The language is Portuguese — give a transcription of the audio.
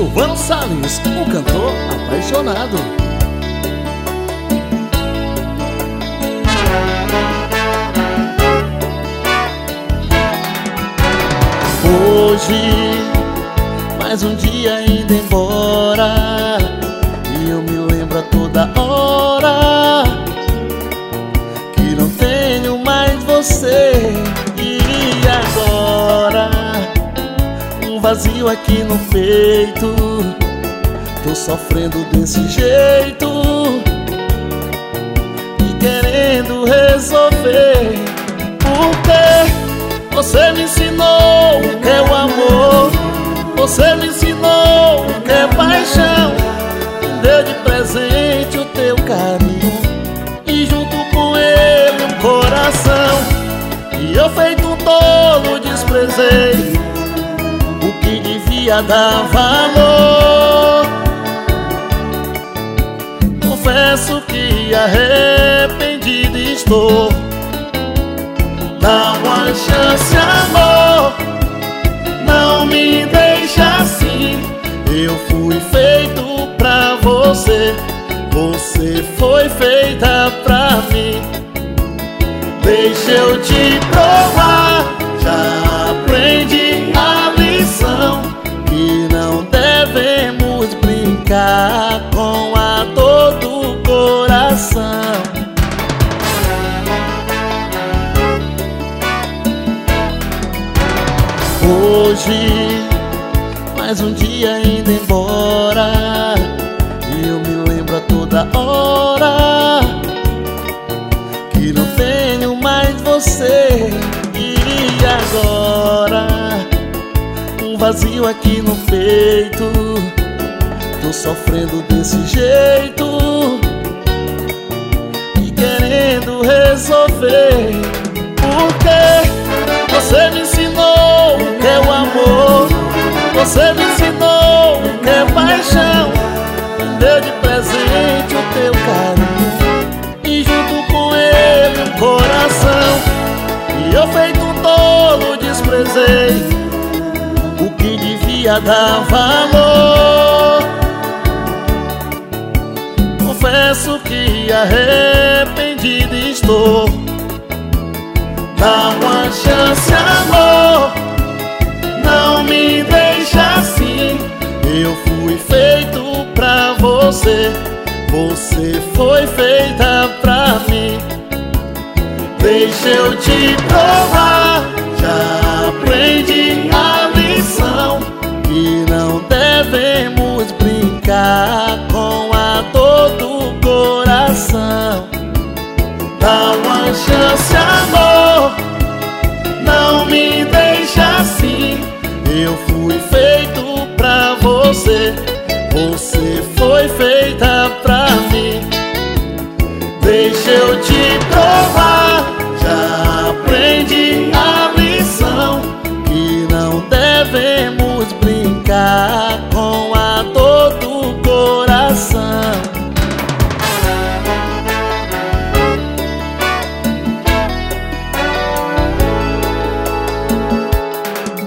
Silvano Salles, o cantor apaixonado. Hoje, mais um dia indo embora, e eu me lembro a toda hora que não tenho mais você. E agora, um vazio aqui no peito, tô sofrendo desse jeito e querendo resolver. Porque você me ensinou o que é o amor, você me ensinou o que é paixão, me deu de presente o teu carinho e junto com ele um coração. E eu, feito um tolo, desprezei o que devia dar valor. Confesso que arrependido estou. Dá uma chance, amor, não me deixa assim. Eu fui feito pra você, você foi feita pra mim. Deixa eu te provar, já aprendi a lição, que não devemos brincar com a dor do coração. Hoje, mais um dia indo embora, e eu me lembro a toda hora que não tenho mais você. E agora, um vazio aqui no peito, tô sofrendo desse jeito e querendo resolver. Porque você me ensinou o que é o amor, você me ensinou o que é paixão, me deu de presente o teu carinho e junto com ele um coração. E eu, feito um tolo, desprezei o que devia dar valor. Confesso que arrependido estou. Dá uma chance, amor, não me deixa assim. Eu fui feito pra você, você foi feita pra mim. Deixa eu te provar, já aprendi a lição, que não devemos brincar com a dor do coração. Dá uma chance, amor, não me deixa assim. Eu fui feito pra você, você foi feita pra mim. Deixa eu te provar.